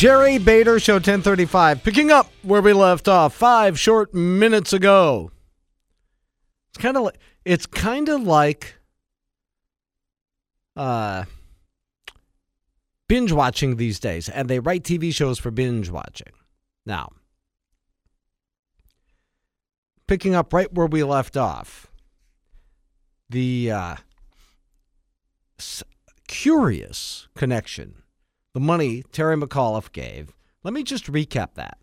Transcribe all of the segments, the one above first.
Jerry Bader Show 1035. Picking up where we left off 5 short minutes ago. It's kind of like binge watching these days, and they write TV shows for binge watching. Now, picking up right where we left off, the curious connection, the money Terry McAuliffe gave. Let me just recap that.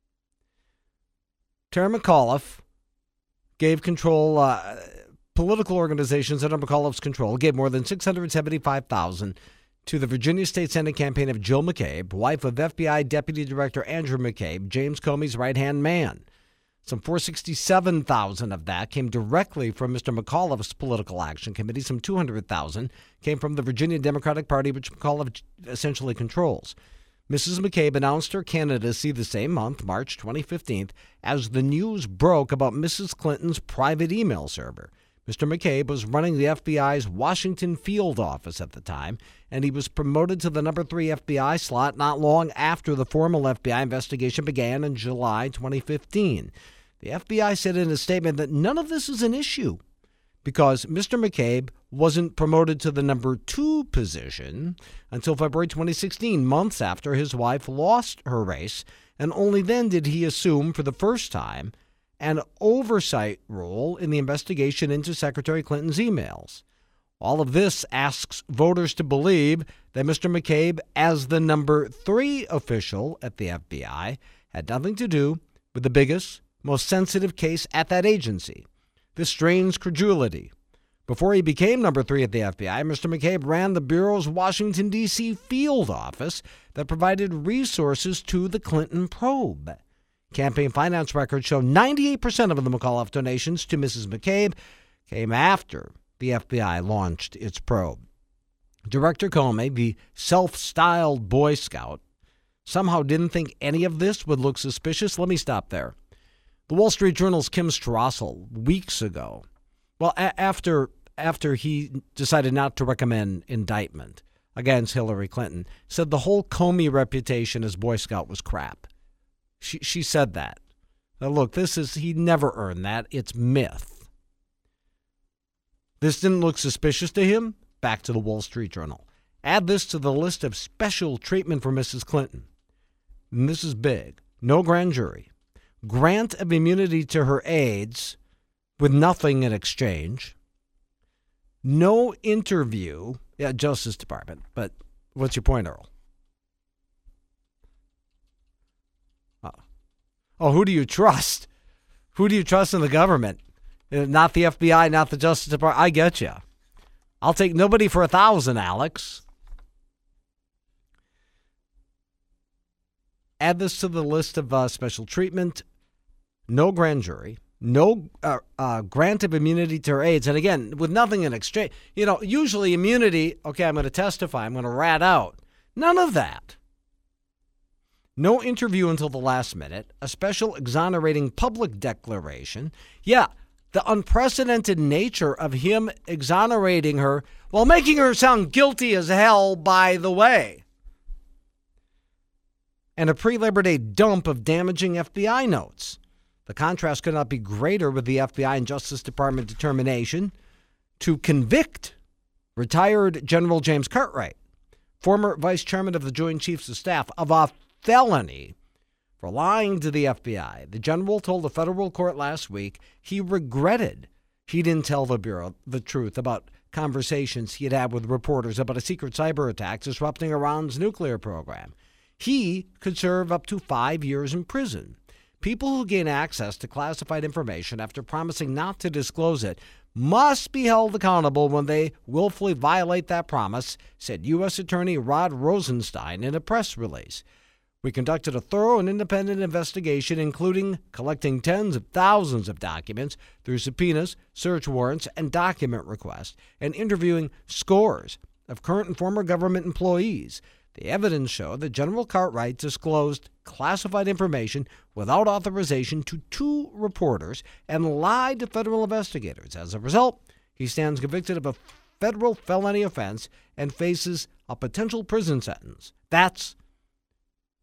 Terry McAuliffe gave control, political organizations under McAuliffe's control, gave more than $675,000 to the Virginia State Senate campaign of Jill McCabe, wife of FBI Deputy Director Andrew McCabe, James Comey's right-hand man. Some $467,000 of that came directly from Mr. McAuliffe's political action committee. Some $200,000 came from the Virginia Democratic Party, which McAuliffe essentially controls. Mrs. McCabe announced her candidacy the same month, March 2015, as the news broke about Mrs. Clinton's private email server. Mr. McCabe was running the FBI's Washington field office at the time, and he was promoted to the number 3 FBI slot not long after the formal FBI investigation began in July 2015. The FBI said in a statement that none of this is an issue because Mr. McCabe wasn't promoted to the number 2 position until February 2016, months after his wife lost her race, and only then did he assume for the first time an oversight role in the investigation into Secretary Clinton's emails. All of this asks voters to believe that Mr. McCabe, as the number 3 official at the FBI, had nothing to do with the biggest, most sensitive case at that agency. This strains credulity. Before he became number 3 at the FBI, Mr. McCabe ran the Bureau's Washington, D.C. field office that provided resources to the Clinton probe. Campaign finance records show 98% of the McAuliffe donations to Mrs. McCabe came after the FBI launched its probe. Director Comey, the self-styled Boy Scout, somehow didn't think any of this would look suspicious. Let me stop there. The Wall Street Journal's Kim Strassel, weeks ago, after he decided not to recommend indictment against Hillary Clinton, said the whole Comey reputation as Boy Scout was crap. She said that. Now look, he never earned that. It's myth. This didn't look suspicious to him? Back to the Wall Street Journal. Add this to the list of special treatment for Mrs. Clinton. And this is big. No grand jury. Grant of immunity to her aides with nothing in exchange. No interview. Yeah, Justice Department. But what's your point, Earl? Oh, who do you trust? Who do you trust in the government? Not the FBI, not the Justice Department. I get you. I'll take nobody for 1,000, Alex. Add this to the list of special treatment. No grand jury. No grant of immunity to her aides. And again, with nothing in exchange. Usually immunity, okay, I'm going to testify. I'm going to rat out. None of that. No interview until the last minute, a special exonerating public declaration. Yeah, the unprecedented nature of him exonerating her while making her sound guilty as hell, by the way. And a pre-Labor Day dump of damaging FBI notes. The contrast could not be greater with the FBI and Justice Department determination to convict retired General James Cartwright, former vice chairman of the Joint Chiefs of Staff, of a felony for lying to the FBI. The general told a federal court last week he regretted he didn't tell the Bureau the truth about conversations he had had with reporters about a secret cyber attack disrupting Iran's nuclear program. He could serve up to 5 years in prison. People who gain access to classified information after promising not to disclose it must be held accountable when they willfully violate that promise, said U.S. Attorney Rod Rosenstein in a press release. We conducted a thorough and independent investigation, including collecting tens of thousands of documents through subpoenas, search warrants, and document requests, and interviewing scores of current and former government employees. The evidence showed that General Cartwright disclosed classified information without authorization to 2 reporters and lied to federal investigators. As a result, he stands convicted of a federal felony offense and faces a potential prison sentence. That's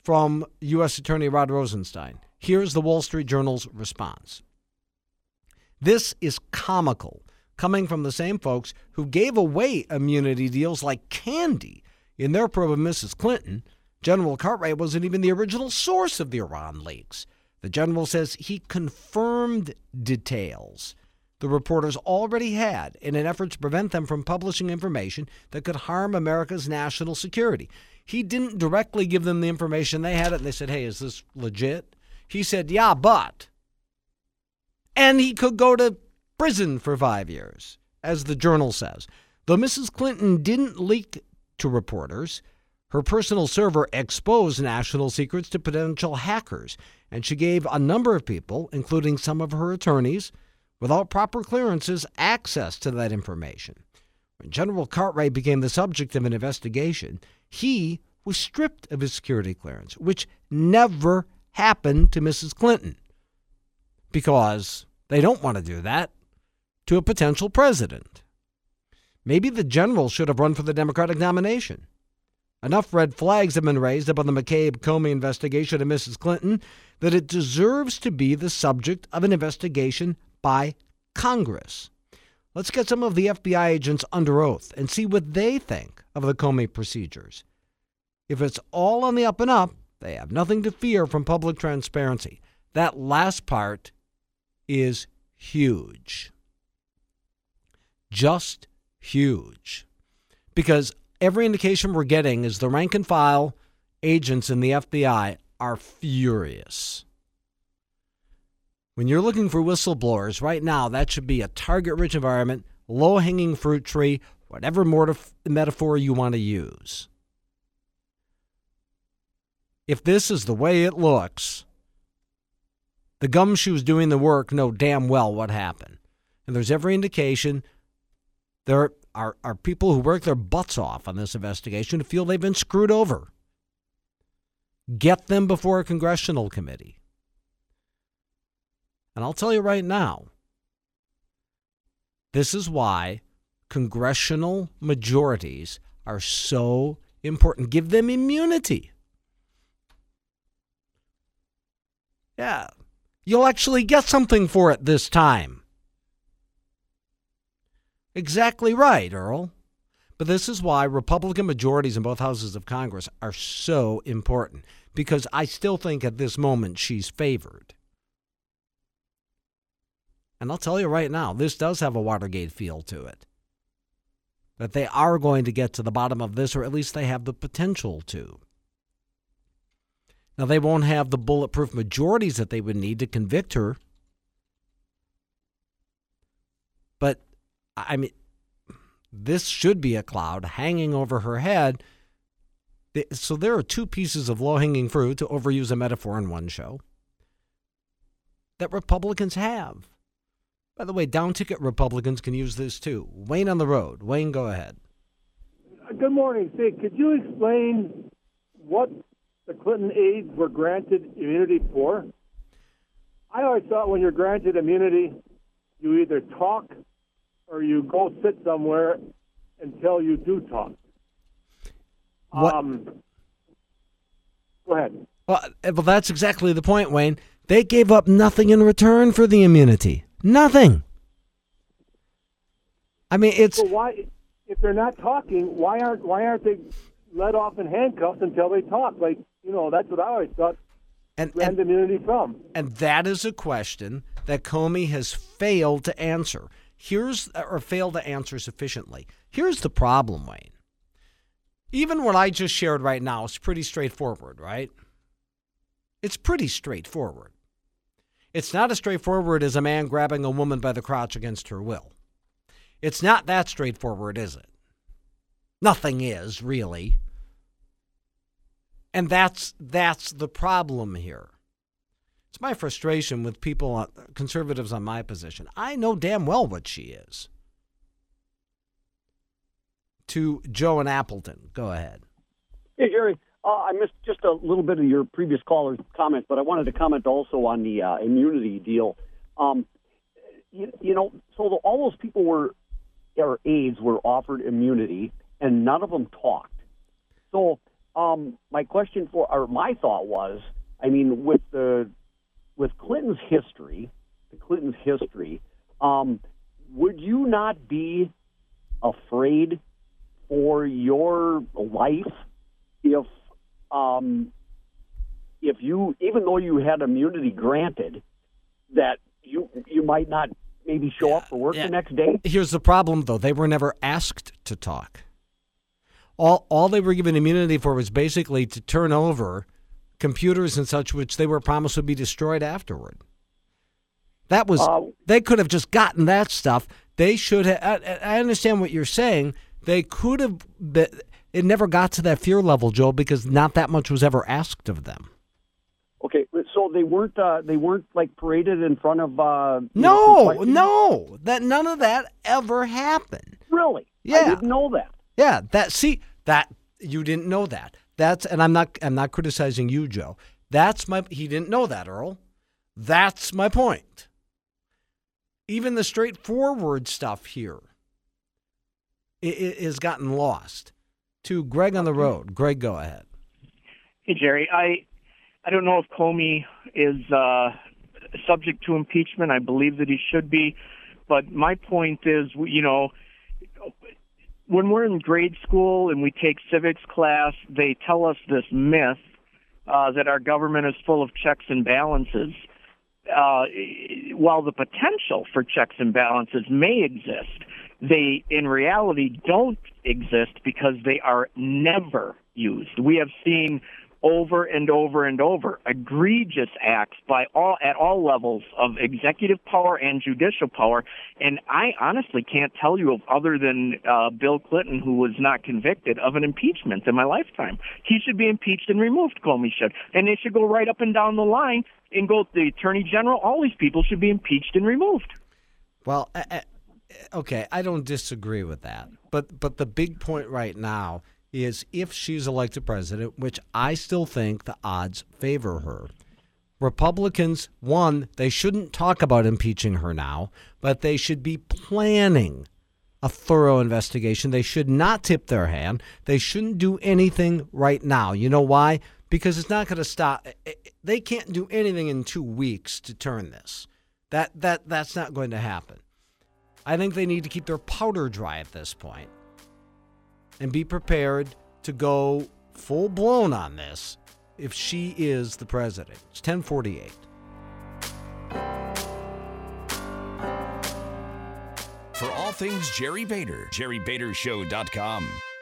from U.S. Attorney Rod Rosenstein. Here's the Wall Street Journal's response. This is comical, coming from the same folks who gave away immunity deals like candy in their probe of Mrs. Clinton. General Cartwright wasn't even the original source of the Iran leaks. The general says he confirmed details the reporters already had in an effort to prevent them from publishing information that could harm America's national security. He didn't directly give them the information. They had it, and they said, hey, is this legit? He said, yeah, but. And he could go to prison for 5 years, as the journal says. Though Mrs. Clinton didn't leak to reporters, her personal server exposed national secrets to potential hackers, and she gave a number of people, including some of her attorneys, without proper clearances, access to that information. When General Cartwright became the subject of an investigation, he was stripped of his security clearance, which never happened to Mrs. Clinton, because they don't want to do that to a potential president. Maybe the general should have run for the Democratic nomination. Enough red flags have been raised about the McCabe-Comey investigation of Mrs. Clinton that it deserves to be the subject of an investigation by Congress. Let's get some of the FBI agents under oath and see what they think of the Comey procedures. If it's all on the up and up, they have nothing to fear from public transparency. That last part is huge. Just huge. Because every indication we're getting is the rank and file agents in the FBI are furious. When you're looking for whistleblowers right now, that should be a target-rich environment, low-hanging fruit tree, whatever metaphor you want to use. If this is the way it looks, the gumshoes doing the work know damn well what happened. And there's every indication there are people who work their butts off on this investigation who feel they've been screwed over. Get them before a congressional committee. And I'll tell you right now, this is why congressional majorities are so important. Give them immunity. Yeah, you'll actually get something for it this time. Exactly right, Earl. But this is why Republican majorities in both houses of Congress are so important, because I still think at this moment she's favored. And I'll tell you right now, this does have a Watergate feel to it. That they are going to get to the bottom of this, or at least they have the potential to. Now, they won't have the bulletproof majorities that they would need to convict her. But, I mean, this should be a cloud hanging over her head. So there are two pieces of low-hanging fruit, to overuse a metaphor in one show, that Republicans have. By the way, down-ticket Republicans can use this too. Wayne on the road. Wayne, go ahead. Good morning. Say, could you explain what the Clinton aides were granted immunity for? I always thought when you're granted immunity, you either talk or you go sit somewhere until you do talk. Go ahead. Well, that's exactly the point, Wayne. They gave up nothing in return for the immunity. Nothing. I mean, it's... So why, if they're not talking, why aren't they let off in handcuffs until they talk? Like, you know, that's what I always thought. And immunity from. And that is a question that Comey has failed to answer. Failed to answer sufficiently. Here's the problem, Wayne. Even what I just shared right now is pretty straightforward, right? It's pretty straightforward. It's not as straightforward as a man grabbing a woman by the crotch against her will. It's not that straightforward, is it? Nothing is, really. And that's the problem here. It's my frustration with people, conservatives on my position. I know damn well what she is. To Joe in Appleton. Go ahead. Hey, Jerry. I missed just a little bit of your previous caller's comment, but I wanted to comment also on the immunity deal. All those people aides were offered immunity, and none of them talked. So my thought was, I mean, with Clinton's history, would you not be afraid for your life if you, even though you had immunity granted, that you might not maybe show up for work the next day? Here's the problem, though. They were never asked to talk. All they were given immunity for was basically to turn over computers and such, which they were promised would be destroyed afterward. That was, they could have just gotten that stuff. They should have, I understand what you're saying. They could have, it never got to that fear level, Joe, because not that much was ever asked of them. Okay, so they weren't like paraded in front of. No, that none of that ever happened. Really? Yeah, I didn't know that. Yeah, that you didn't know that. And I'm not criticizing you, Joe. He didn't know that, Earl. That's my point. Even the straightforward stuff here it has gotten lost. To Greg on the road. Greg, go ahead. Hey, Jerry. I don't know if Comey is subject to impeachment. I believe that he should be. But my point is, when we're in grade school and we take civics class, they tell us this myth that our government is full of checks and balances. While the potential for checks and balances may exist, they in reality don't exist because they are never used. We have seen over and over and over egregious acts at all levels of executive power and judicial power, and I honestly can't tell you of other than Bill Clinton, who was not convicted of an impeachment in my lifetime. He should be impeached and removed. Comey should, and they should go right up and down the line and go the Attorney General. All these people should be impeached and removed. Well, okay, I don't disagree with that, but the big point right now is if she's elected president, which I still think the odds favor her, Republicans, one, they shouldn't talk about impeaching her now, but they should be planning a thorough investigation. They should not tip their hand. They shouldn't do anything right now. You know why? Because it's not going to stop. They can't do anything in 2 weeks to turn this. That's not going to happen. I think they need to keep their powder dry at this point and be prepared to go full-blown on this if she is the president. It's 10:48. For all things Jerry Bader, JerryBaderShow.com.